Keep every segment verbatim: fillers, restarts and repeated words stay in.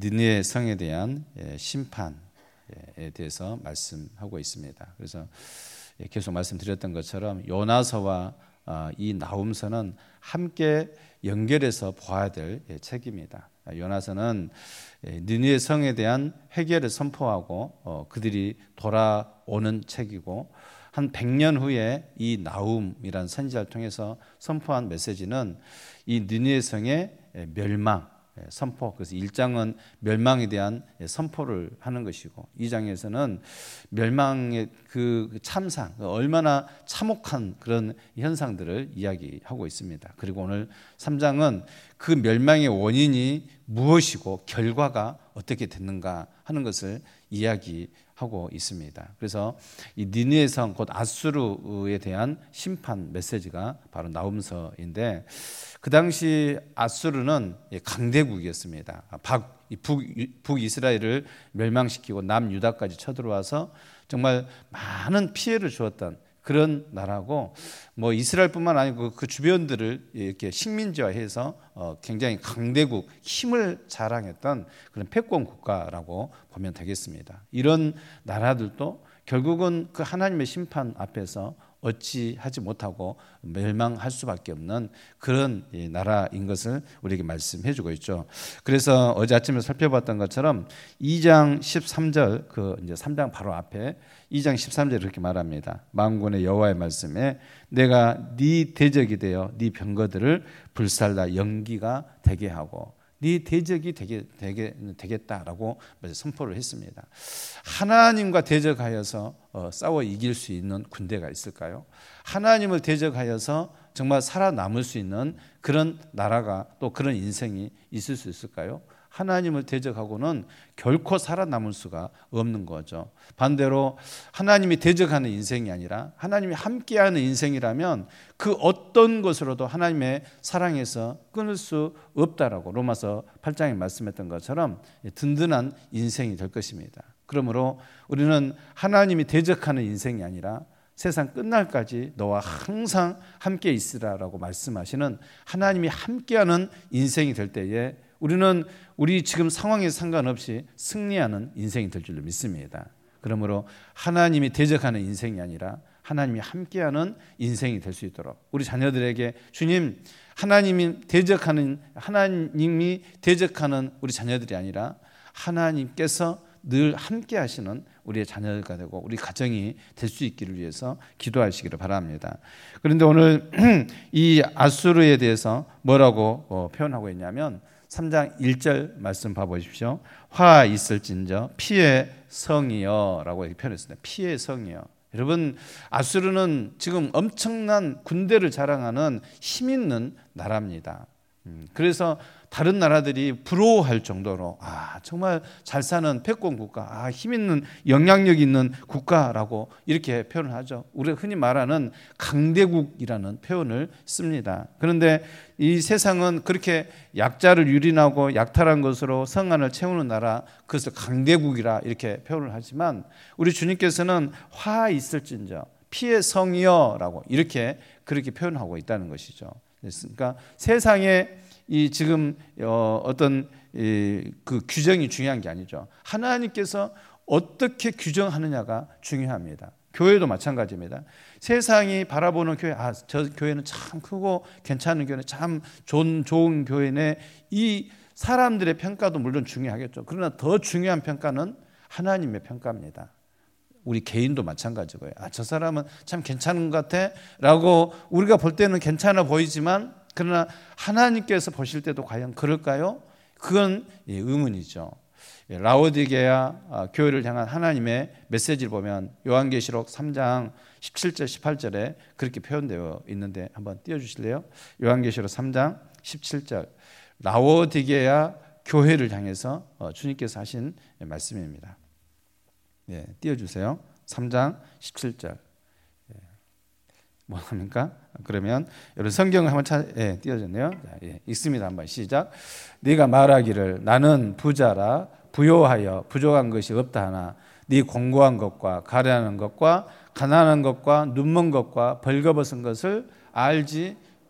느느웨 성에 대한 심판에 대해서 말씀하고 있습니다. 그래서 계속 말씀드렸던 것처럼 요나서와 이 나훔서는 함께 연결해서 보아야 될 책입니다. 요나서는 느느웨 성에 대한 회개를 선포하고 그들이 돌아오는 책이고, 한 백 년 후에 이 나훔이라는 선지자를 통해서 선포한 메시지는 이 느느웨 성의 멸망, 선포. 그래서 일 장은 멸망에 대한 선포를 하는 것이고, 이 장에서는 멸망의 그 참상, 얼마나 참혹한 그런 현상들을 이야기하고 있습니다. 그리고 오늘 삼 장은 그 멸망의 원인이 무엇이고 결과가 어떻게 됐는가 하는 것을 이야기하고 있습니다. 그래서 이 니느웨 성, 곧 아수르에 대한 심판 메시지가 바로 나훔서인데, 그 당시 아수르는 강대국이었습니다. 북, 북이스라엘을 멸망시키고 남유다까지 쳐들어와서 정말 많은 피해를 주었던 그런 나라고, 뭐 이스라엘뿐만 아니고 그 주변들을 이렇게 식민지화해서 굉장히 강대국, 힘을 자랑했던 그런 패권 국가라고 보면 되겠습니다. 이런 나라들도 결국은 그 하나님의 심판 앞에서 어찌하지 못하고 멸망할 수밖에 없는 그런 나라인 것을 우리에게 말씀해주고 있죠. 그래서 어제 아침에 살펴봤던 것처럼 이 장 십삼 절, 그 이제 삼 장 바로 앞에 이 장 십삼 절에 이렇게 말합니다. 만군의 여호와의 말씀에 내가 네 대적이 되어 네 병거들을 불살라 연기가 되게 하고 네 대적이 되게, 되게, 되겠다라고 선포를 했습니다. 하나님과 대적하여서 싸워 이길 수 있는 군대가 있을까요? 하나님을 대적하여서 정말 살아남을 수 있는 그런 나라가, 또 그런 인생이 있을 수 있을까요? 하나님을 대적하고는 결코 살아남을 수가 없는 거죠. 반대로 하나님이 대적하는 인생이 아니라 하나님이 함께하는 인생이라면 그 어떤 것으로도 하나님의 사랑에서 끊을 수 없다라고 로마서 팔 장에 말씀했던 것처럼 든든한 인생이 될 것입니다. 그러므로 우리는 하나님이 대적하는 인생이 아니라 세상 끝날까지 너와 항상 함께 있으라라고 말씀하시는 하나님이 함께하는 인생이 될 때에 우리는 우리 지금 상황에 상관없이 승리하는 인생이 될 줄로 믿습니다. 그러므로 하나님이 대적하는 인생이 아니라 하나님이 함께하는 인생이 될 수 있도록 우리 자녀들에게 주님, 하나님이 대적하는 하나님이 대적하는 우리 자녀들이 아니라 하나님께서 늘 함께 하시는 우리의 자녀가 되고 우리 가정이 될 수 있기를 위해서 기도하시기를 바랍니다. 그런데 오늘 이 아수르에 대해서 뭐라고 표현하고 있냐면 삼 장 일 절 말씀 봐보십시오. 화 있을진저 피의 성이여 라고 이렇게 표현했습니다. 피의 성이여. 여러분, 아수르는 지금 엄청난 군대를 자랑하는 힘 있는 나라입니다. 그래서 다른 나라들이 부러워할 정도로 아 정말 잘 사는 패권 국가, 아 힘 있는 영향력 있는 국가라고 이렇게 표현을 하죠. 우리가 흔히 말하는 강대국이라는 표현을 씁니다. 그런데 이 세상은 그렇게 약자를 유린하고 약탈한 것으로 성안을 채우는 나라, 그것을 강대국이라 이렇게 표현을 하지만 우리 주님께서는 화 있을진저 피의 성이여라고 이렇게 그렇게 표현하고 있다는 것이죠. 그러니까 세상에 이 지금 어 어떤 이 그 규정이 중요한 게 아니죠. 하나님께서 어떻게 규정하느냐가 중요합니다. 교회도 마찬가지입니다. 세상이 바라보는 교회, 아, 저 교회는 참 크고 괜찮은 교회는 참 좋은, 좋은 교회네, 이 사람들의 평가도 물론 중요하겠죠. 그러나 더 중요한 평가는 하나님의 평가입니다. 우리 개인도 마찬가지고요. 아, 저 사람은 참 괜찮은 것 같아 라고 우리가 볼 때는 괜찮아 보이지만 그러나 하나님께서 보실 때도 과연 그럴까요? 그건 의문이죠. 라오디게아 교회를 향한 하나님의 메시지를 보면 요한계시록 삼 장 십칠 절 십팔 절에 그렇게 표현되어 있는데 한번 띄워주실래요? 요한계시록 삼 장 십칠 절 라오디게아 교회를 향해서 주님께서 하신 말씀입니다. 예, 띄워주세요. 삼 장 십칠 절. 예. 뭐 합니까? 그러면 여러분 성경을 한번 찾, 예, 띄워졌네요. 자, 예, 읽습니다. 한번 시작. 네가 말하기를 나는 부자라 부요하여 부족한 것이 없다 하나 네 공고한 것과 가련한 것과 가난한 것과 눈먼 것과 벌거벗은 것을 알지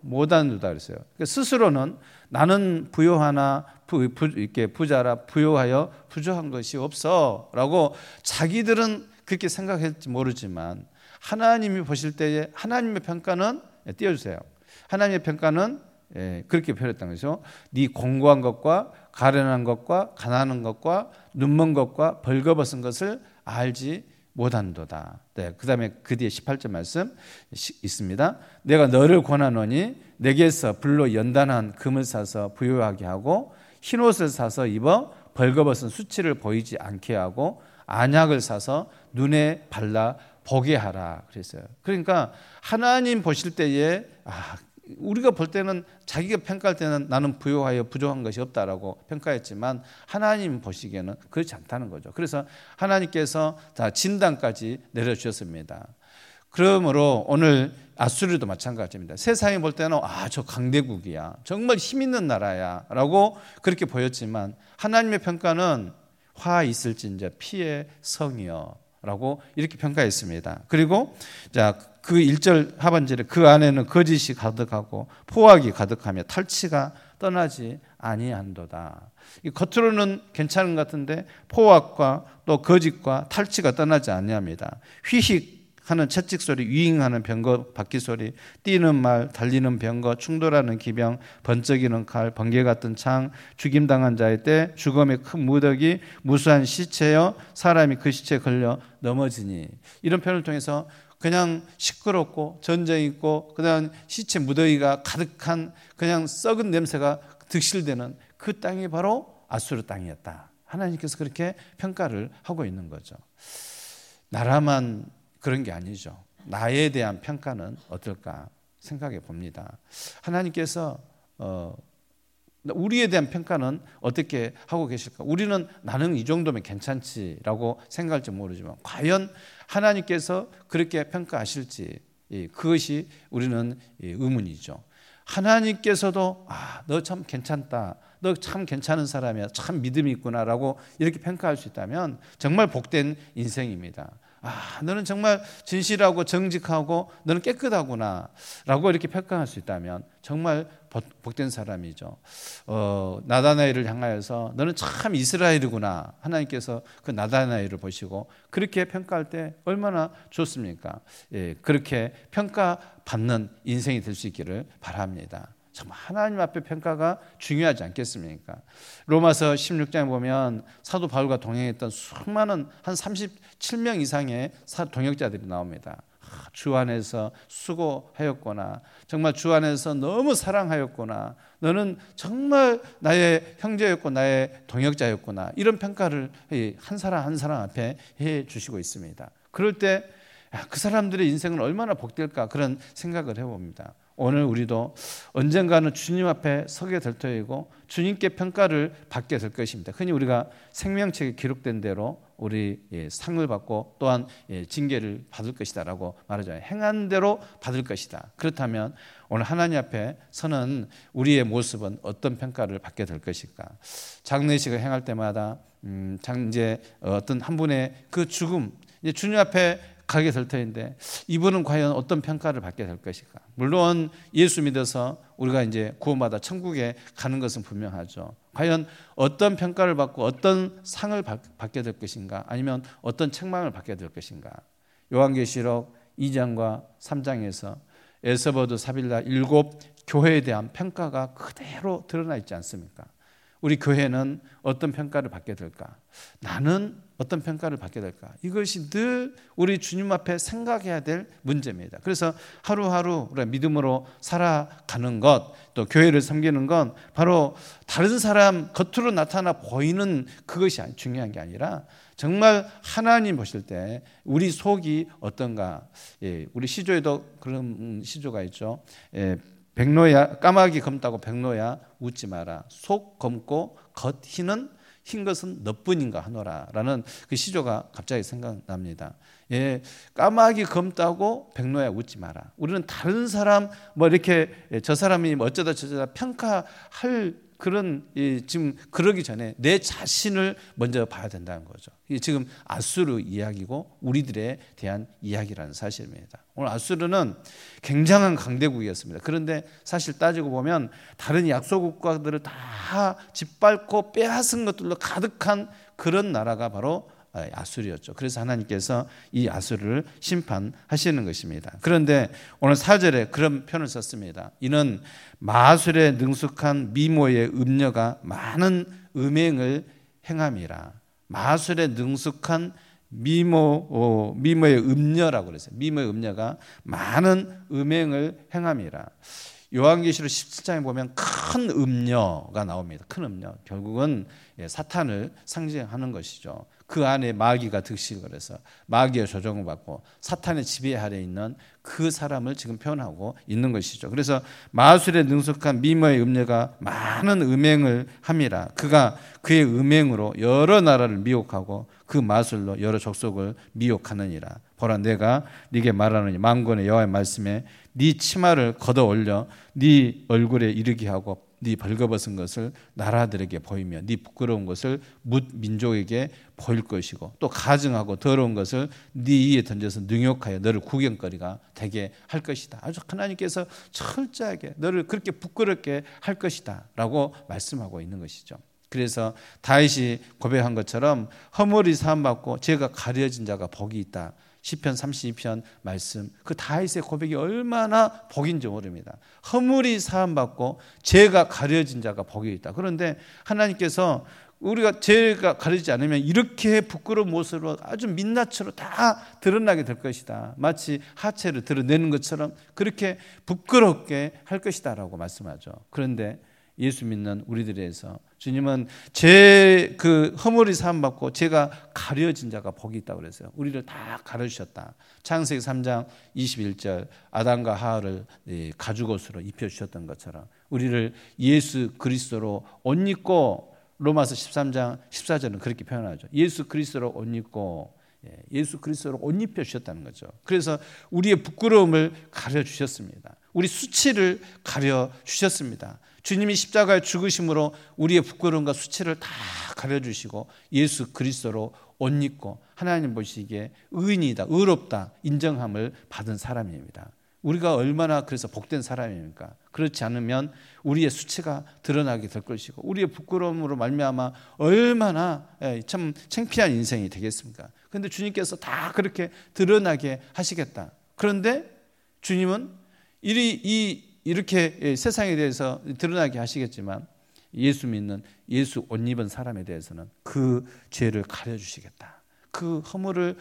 못한도다 그랬어요. 그러니까 스스로는 나는 부요하나 부, 부, 이렇게 부자라 부요하여 부족한 것이 없어라고 자기들은 그렇게 생각할지 모르지만 하나님이 보실 때에 하나님의 평가는 띄워주세요. 하나님의 평가는 예, 그렇게 표현했던 거죠. 네 공고한 것과 가련한 것과 가난한 것과 눈먼 것과 벌거벗은 것을 알지 못한도다. 네, 그 다음에 그 뒤에 십팔 절 말씀 있습니다. 내가 너를 권하노니 내게서 불로 연단한 금을 사서 부요하게 하고 흰옷을 사서 입어 벌거벗은 수치를 보이지 않게 하고 안약을 사서 눈에 발라 보게 하라 그랬어요. 그러니까 하나님 보실 때에 아, 우리가 볼 때는 자기가 평가할 때는 나는 부요하여 부족한 것이 없다라고 평가했지만 하나님 보시기에는 그렇지 않다는 거죠. 그래서 하나님께서 다 진단까지 내려주셨습니다. 그러므로 오늘 아수르도 마찬가지입니다. 세상이 볼 때는 아, 저 강대국이야, 정말 힘 있는 나라야 라고 그렇게 보였지만 하나님의 평가는 화 있을진저 피의 성이여 라고 이렇게 평가했습니다. 그리고 자, 그 일 절 하반절에 그 안에는 거짓이 가득하고 포악이 가득하며 탈취가 떠나지 아니한도다. 이 겉으로는 괜찮은 것 같은데 포악과 또 거짓과 탈취가 떠나지 아니합니다. 휘식하는 채찍 소리, 위잉하는 병거 바퀴 소리, 뛰는 말, 달리는 병거, 충돌하는 기병, 번쩍이는 칼, 번개 같은 창, 죽임당한 자의 때, 죽음의 큰 무더기, 무수한 시체여 사람이 그 시체에 걸려 넘어지니. 이런 표현을 통해서 그냥 시끄럽고 전쟁이 있고 그다음 시체 무더기가 가득한 그냥 썩은 냄새가 득실되는 그 땅이 바로 아수르 땅이었다. 하나님께서 그렇게 평가를 하고 있는 거죠. 나라만 그런 게 아니죠. 나에 대한 평가는 어떨까 생각해 봅니다. 하나님께서 어, 우리에 대한 평가는 어떻게 하고 계실까? 우리는 나는 이 정도면 괜찮지라고 생각할지 모르지만 과연 하나님께서 그렇게 평가하실지 그것이 우리는 의문이죠. 하나님께서도 아, 너 참 괜찮다. 너 참 괜찮은 사람이야. 참 믿음이 있구나라고 이렇게 평가할 수 있다면 정말 복된 인생입니다. 아, 너는 정말 진실하고 정직하고 너는 깨끗하구나 라고 이렇게 평가할 수 있다면 정말 복된 사람이죠. 어, 나다나엘을 향하여서 너는 참 이스라엘이구나. 하나님께서 그 나다나엘을 보시고 그렇게 평가할 때 얼마나 좋습니까? 예, 그렇게 평가받는 인생이 될 수 있기를 바랍니다. 정말 하나님 앞에 평가가 중요하지 않겠습니까? 로마서 십육 장에 보면 사도 바울과 동행했던 수많은 한 삼십칠 명 이상의 동역자들이 나옵니다. 주 안에서 수고하였구나. 정말 주 안에서 너무 사랑하였구나. 너는 정말 나의 형제였고 나의 동역자였구나. 이런 평가를 한 사람 한 사람 앞에 해 주시고 있습니다. 그럴 때 그 사람들의 인생은 얼마나 복될까 그런 생각을 해봅니다. 오늘 우리도 언젠가는 주님 앞에 서게 될 터이고 주님께 평가를 받게 될 것입니다. 흔히 우리가 생명책에 기록된 대로 우리 상을 받고 또한 징계를 받을 것이다라고 말하죠. 행한 대로 받을 것이다. 그렇다면 오늘 하나님 앞에 서는 우리의 모습은 어떤 평가를 받게 될 것일까? 장례식을 행할 때마다 음, 이제 어떤 한 분의 그 죽음, 이제 주님 앞에 가게 될 터인데 이분은 과연 어떤 평가를 받게 될 것일까? 물론 예수 믿어서 우리가 이제 구원받아 천국에 가는 것은 분명하죠. 과연 어떤 평가를 받고 어떤 상을 받게 될 것인가? 아니면 어떤 책망을 받게 될 것인가? 요한계시록 이 장과 삼 장에서 에스보드 사빌라 일곱 교회에 대한 평가가 그대로 드러나 있지 않습니까? 우리 교회는 어떤 평가를 받게 될까? 나는 어떤 평가를 받게 될까? 이것이 늘 우리 주님 앞에 생각해야 될 문제입니다. 그래서 하루하루 우리가 믿음으로 살아가는 것, 또 교회를 섬기는 건 바로 다른 사람 겉으로 나타나 보이는 그것이 중요한 게 아니라 정말 하나님 보실 때 우리 속이 어떤가? 예, 우리 시조에도 그런 시조가 있죠. 예, 백로야 까마귀 검다고 백로야 웃지 마라. 속 검고 겉 흰은 흰 것은 너뿐인가 하노라라는 그 시조가 갑자기 생각납니다. 예, 까마귀 검다고 백로야 웃지 마라. 우리는 다른 사람 뭐 이렇게 저 사람이 뭐 어쩌다 저쩌다 평가할 그런 지금 그러기 전에 내 자신을 먼저 봐야 된다는 거죠. 이게 지금 아수르 이야기고 우리들에 대한 이야기라는 사실입니다. 오늘 아수르는 굉장한 강대국이었습니다. 그런데 사실 따지고 보면 다른 약소 국가들을 다 짓밟고 빼앗은 것들로 가득한 그런 나라가 바로 아수르였죠. 그래서 하나님께서 이 아수르를 심판하시는 것입니다. 그런데 오늘 사 절에 그런 표현을 썼습니다. 이는 마술에 능숙한 미모의 음녀가 많은 음행을 행함이라. 마술에 능숙한 미모, 어, 미모의 음녀라고 그랬어요. 미모의 음녀가 많은 음행을 행함이라. 요한계시록 십칠 장에 보면 큰 음녀가 나옵니다. 큰 음녀. 결국은 사탄을 상징하는 것이죠. 그 안에 마귀가 득실을 해서 마귀의 조종을 받고 사탄의 지배 아래 있는 그 사람을 지금 표현하고 있는 것이죠. 그래서 마술에 능숙한 미모의 음녀가 많은 음행을 함이라. 그가 그의 음행으로 여러 나라를 미혹하고 그 마술로 여러 족속을 미혹하느니라. 보라, 내가 네게 말하노니 만군의 여호와의 말씀에 네 치마를 걷어 올려 네 얼굴에 이르게 하고 네 벌거벗은 것을 나라들에게 보이며 네 부끄러운 것을 뭇 민족에게 보일 것이고 또 가증하고 더러운 것을 네 위에 던져서 능욕하여 너를 구경거리가 되게 할 것이다. 아주 하나님께서 철저하게 너를 그렇게 부끄럽게 할 것이다 라고 말씀하고 있는 것이죠. 그래서 다윗이 고백한 것처럼 허물이 사함받고 죄가 가려진 자가 복이 있다. 시편 삼십이 편 말씀, 그 다윗의 고백이 얼마나 복인지 모릅니다. 허물이 사함받고 죄가 가려진 자가 복이 있다. 그런데 하나님께서 우리가 죄가 가려지지 않으면 이렇게 부끄러운 모습으로 아주 민낯으로 다 드러나게 될 것이다. 마치 하체를 드러내는 것처럼 그렇게 부끄럽게 할 것이다 라고 말씀하죠. 그런데 예수 믿는 우리들에 대해서 주님은 제 그 허물이 사함받고 제가 가려진 자가 복이 있다고 그랬어요. 우리를 다 가려주셨다. 창세기 삼 장 이십일 절 아담과 하와를 가죽옷으로 입혀주셨던 것처럼 우리를 예수 그리스도로 옷 입고, 로마서 십삼 장 십사 절은 그렇게 표현하죠. 예수 그리스도로 옷 입고, 예수 그리스도로 옷 입혀주셨다는 거죠. 그래서 우리의 부끄러움을 가려주셨습니다. 우리 수치를 가려주셨습니다. 주님이 십자가에 죽으심으로 우리의 부끄러움과 수치를 다 가려주시고 예수 그리스도로 옷 입고 하나님 보시기에 의인이다, 의롭다 인정함을 받은 사람입니다. 우리가 얼마나 그래서 복된 사람입니까? 그렇지 않으면 우리의 수치가 드러나게 될 것이고 우리의 부끄러움으로 말미암아 얼마나 참 창피한 인생이 되겠습니까? 그런데 주님께서 다 그렇게 드러나게 하시겠다. 그런데 주님은 이, 이 이렇게 세상에 대해서 드러나게 하시겠지만 예수 믿는 예수 옷 입은 사람에 대해서는 그 죄를 가려주시겠다. 그 허물을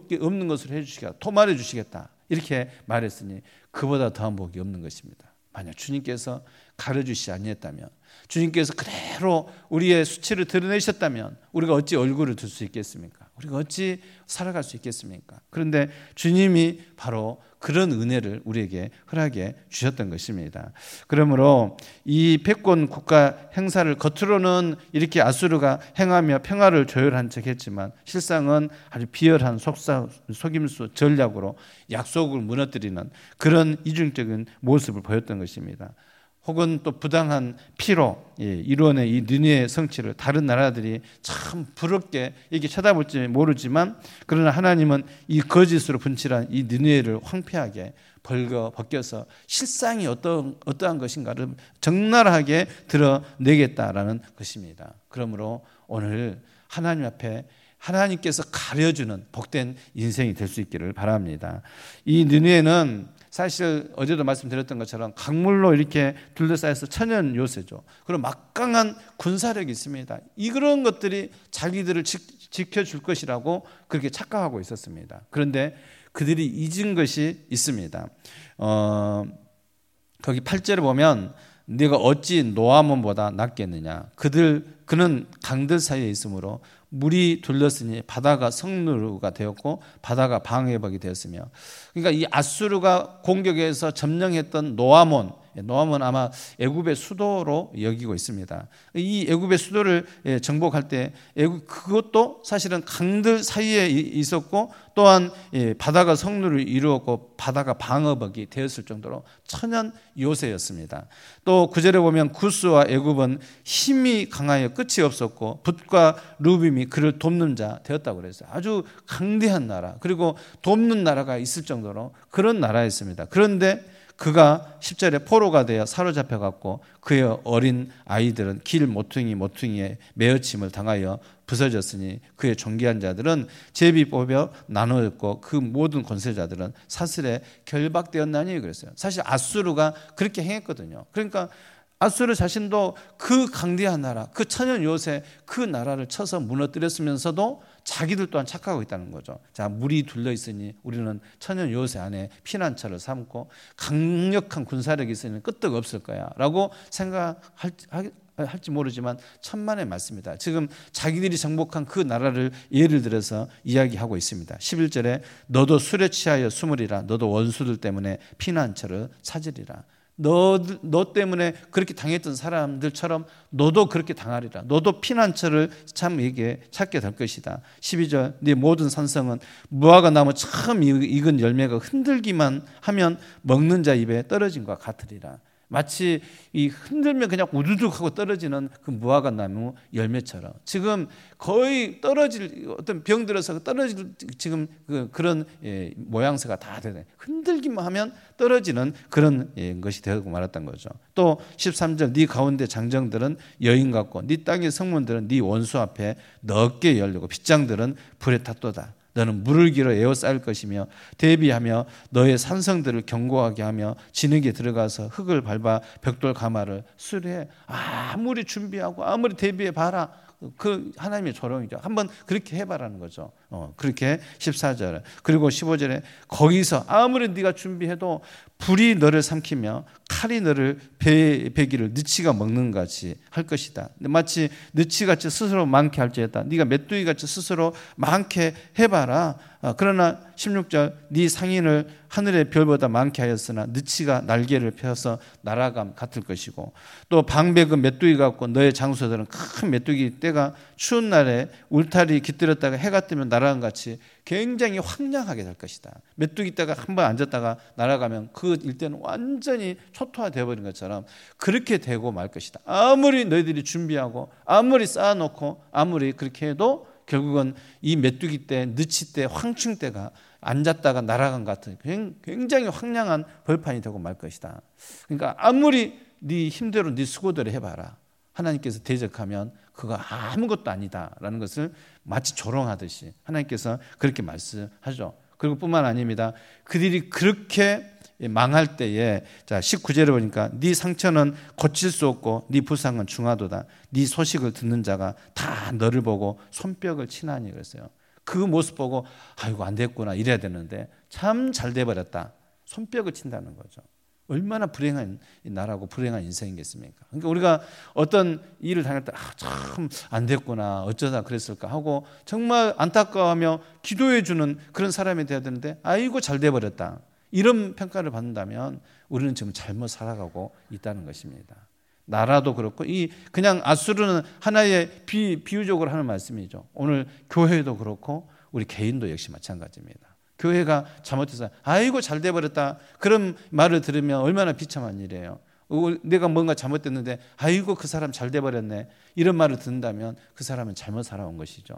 없는 것으로 해주시겠다. 토말해 주시겠다. 이렇게 말했으니 그보다 더한 복이 없는 것입니다. 만약 주님께서 가려주시지 아니했다면, 주님께서 그대로 우리의 수치를 드러내셨다면 우리가 어찌 얼굴을 들 수 있겠습니까? 우리가 어찌 살아갈 수 있겠습니까? 그런데 주님이 바로 그런 은혜를 우리에게 허락해 주셨던 것입니다. 그러므로 이 패권 국가 행사를 겉으로는 이렇게 아수르가 행하며 평화를 조율한 척했지만 실상은 아주 비열한 속사, 속임수 전략으로 약속을 무너뜨리는 그런 이중적인 모습을 보였던 것입니다. 혹은 또 부당한 피로 이루어낸 이 느느웨의 성취를 다른 나라들이 참 부럽게 이렇게 쳐다볼지 모르지만, 그러나 하나님은 이 거짓으로 분칠한 이 느느웨를 황폐하게 벌거 벗겨서 실상이 어떠한, 어떠한 것인가를 적나라하게 드러내겠다라는 것입니다. 그러므로 오늘 하나님 앞에 하나님께서 가려주는 복된 인생이 될 수 있기를 바랍니다. 이 느느웨는 사실 어제도 말씀드렸던 것처럼 강물로 이렇게 둘러싸여서 천연 요새죠. 그리고 막강한 군사력이 있습니다. 이런 것들이 자기들을 지, 지켜줄 것이라고 그렇게 착각하고 있었습니다. 그런데 그들이 잊은 것이 있습니다. 어, 거기 팔 절에 보면 네가 어찌 노아몬보다 낫겠느냐. 그들 그는 강들 사이에 있으므로 물이 둘렀으니 바다가 성루가 되었고 바다가 방해벽이 되었으며, 그러니까 이 아수르가 공격해서 점령했던 노아몬, 노아몬 아마 애굽의 수도로 여기고 있습니다. 이 애굽의 수도를 정복할 때 애굽 그것도 사실은 강들 사이에 있었고 또한 바다가 성루를 이루었고 바다가 방어벽이 되었을 정도로 천연 요새였습니다. 또 구절에 보면 구스와 애굽은 힘이 강하여 끝이 없었고 붓과 루빔이 그를 돕는 자 되었다고 그랬어요. 아주 강대한 나라, 그리고 돕는 나라가 있을 정도로 그런 나라였습니다. 그런데 그가 십 절에 포로가 되어 사로잡혀갔고 그의 어린 아이들은 길 모퉁이 모퉁이에 매어침을 당하여 부서졌으니 그의 존귀한 자들은 제비 뽑혀 나누었고 그 모든 권세자들은 사슬에 결박되었나니 그랬어요. 사실 아수르가 그렇게 행했거든요. 그러니까 아수르 자신도 그 강대한 나라, 그 천연 요새 그 나라를 쳐서 무너뜨렸으면서도 자기들 또한 착각하고 있다는 거죠. 자, 물이 둘러 있으니 우리는 천연 요새 안에 피난처를 삼고 강력한 군사력이 있으니 끄떡 없을 거야 라고 생각할지 모르지만 천만의 말씀이다. 지금 자기들이 정복한 그 나라를 예를 들어서 이야기하고 있습니다. 십일 절에 너도 술에 취하여 숨으리라. 너도 원수들 때문에 피난처를 찾으리라. 너, 너 때문에 그렇게 당했던 사람들처럼 너도 그렇게 당하리라. 너도 피난처를 참 이게 찾게 될 것이다. 십이 절 네 모든 산성은 무화과 나무 처음 익은 열매가 흔들기만 하면 먹는 자 입에 떨어진 것과 같으리라. 마치 이 흔들면 그냥 우두둑 하고 떨어지는 그 무화과 나무 열매처럼 지금 거의 떨어질 어떤 병 들어서 떨어질 지금 그 그런 예, 모양새가 다 되네. 흔들기만 하면 떨어지는 그런 예, 것이 되고 말았던 거죠. 또 십삼 절 네 가운데 장정들은 여인 같고 네 땅의 성문들은 네 원수 앞에 넓게 열리고 빗장들은 불에 탔도다. 너는 물을 길어 에워싸일 것이며 대비하며 너의 산성들을 견고하게 하며 진흙에 들어가서 흙을 밟아 벽돌 가마를 수리해. 아무리 준비하고 아무리 대비해 봐라. 그 하나님의 조롱이죠. 한번 그렇게 해봐라는 거죠. 어, 그렇게 십사 절 그리고 십오 절에 거기서 아무리 네가 준비해도 불이 너를 삼키며 칼이 너를 배, 배기를 느치가 먹는 같이 할 것이다. 마치 느치같이 스스로 많게 할지어다. 네가 메뚜기같이 스스로 많게 해봐라. 어, 그러나 십육 절 네 상인을 하늘의 별보다 많게 하였으나 느치가 날개를 펴서 날아감 같을 것이고 또 방백은 메뚜기 같고 너의 장소들은 큰 메뚜기 떼가 추운 날에 울타리 깃들었다가 해가 뜨면 날아간 같이 굉장히 황량하게 될 것이다. 메뚜기 떼가 한번 앉았다가 날아가면 그 일대는 완전히 초토화되어 버린 것처럼 그렇게 되고 말 것이다. 아무리 너희들이 준비하고 아무리 쌓아놓고 아무리 그렇게 해도 결국은 이 메뚜기 때, 느치 때, 황충 때가 앉았다가 날아간 것 같은 굉장히 황량한 벌판이 되고 말 것이다. 그러니까 아무리 네 힘대로 네 수고대로 해봐라. 하나님께서 대적하면 그거 아무것도 아니다라는 것을 마치 조롱하듯이 하나님께서 그렇게 말씀하죠. 그리고 뿐만 아닙니다. 그들이 그렇게 망할 때에 자 십구 절에 보니까 네 상처는 고칠 수 없고 네 부상은 중하도다. 네 소식을 듣는 자가 다 너를 보고 손뼉을 치나니 그랬어요. 그 모습 보고 아이고 안 됐구나 이래야 되는데 참 잘 돼버렸다. 손뼉을 친다는 거죠. 얼마나 불행한 나라고 불행한 인생이겠습니까? 그러니까 우리가 어떤 일을 당할 때 아, 참 안 됐구나 어쩌다 그랬을까 하고 정말 안타까워하며 기도해 주는 그런 사람이 돼야 되는데 아이고 잘 돼버렸다. 이런 평가를 받는다면 우리는 지금 잘못 살아가고 있다는 것입니다. 나라도 그렇고 이 그냥 아수르는 하나의 비, 비유적으로 하는 말씀이죠. 오늘 교회도 그렇고 우리 개인도 역시 마찬가지입니다. 교회가 잘못해서 아이고 잘 돼버렸다 그런 말을 들으면 얼마나 비참한 일이에요. 내가 뭔가 잘못됐는데 아이고 그 사람 잘 돼버렸네 이런 말을 듣는다면 그 사람은 잘못 살아온 것이죠.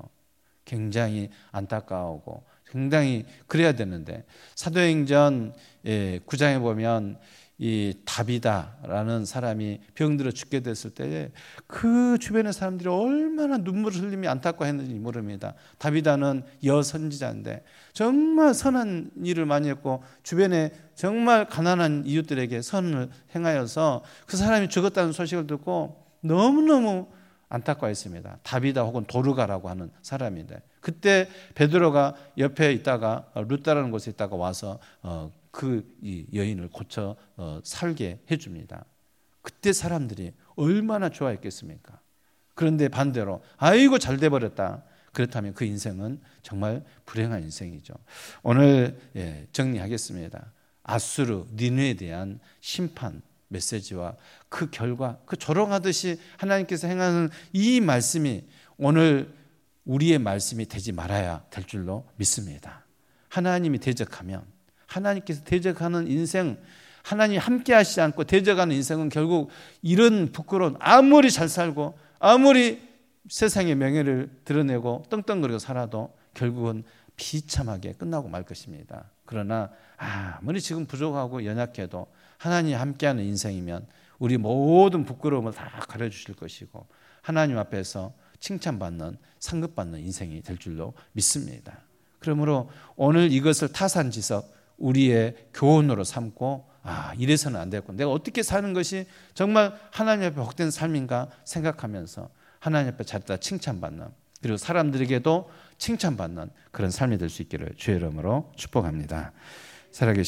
굉장히 안타까우고 굉장히 그래야 되는데 사도행전 구 장에 보면 이 다비다라는 사람이 병들어 죽게 됐을 때에 그 주변의 사람들이 얼마나 눈물을 흘리며 안타까워했는지 모릅니다. 다비다는 여선지자인데 정말 선한 일을 많이 했고 주변에 정말 가난한 이웃들에게 선을 행하여서 그 사람이 죽었다는 소식을 듣고 너무너무 안타까워했습니다. 다비다 혹은 도르가라고 하는 사람인데 그때 베드로가 옆에 있다가 루다라는 곳에 있다가 와서 그 여인을 고쳐 살게 해줍니다. 그때 사람들이 얼마나 좋아했겠습니까? 그런데 반대로 아이고 잘 돼버렸다. 그렇다면 그 인생은 정말 불행한 인생이죠. 오늘 예, 정리하겠습니다. 아수르, 니느웨에 대한 심판 메시지와 그 결과, 그 조롱하듯이 하나님께서 행하는 이 말씀이 오늘 우리의 말씀이 되지 말아야 될 줄로 믿습니다. 하나님이 대적하면, 하나님께서 대적하는 인생, 하나님 함께 하시지 않고 대적하는 인생은 결국 이런 부끄러운, 아무리 잘 살고 아무리 세상의 명예를 드러내고 떵떵거리고 살아도 결국은 비참하게 끝나고 말 것입니다. 그러나 아무리 지금 부족하고 연약해도 하나님이 함께하는 인생이면 우리 모든 부끄러움을 다 가려주실 것이고 하나님 앞에서 칭찬받는, 상급받는 인생이 될 줄로 믿습니다. 그러므로 오늘 이것을 타산지석, 우리의 교훈으로 삼고 아, 이래서는 안 되겠고 내가 어떻게 사는 것이 정말 하나님 앞에 복된 삶인가 생각하면서 하나님 앞에 자다 칭찬받는, 그리고 사람들에게도 칭찬받는 그런 삶이 될 수 있기를 주의 이름으로 축복합니다. 살아계신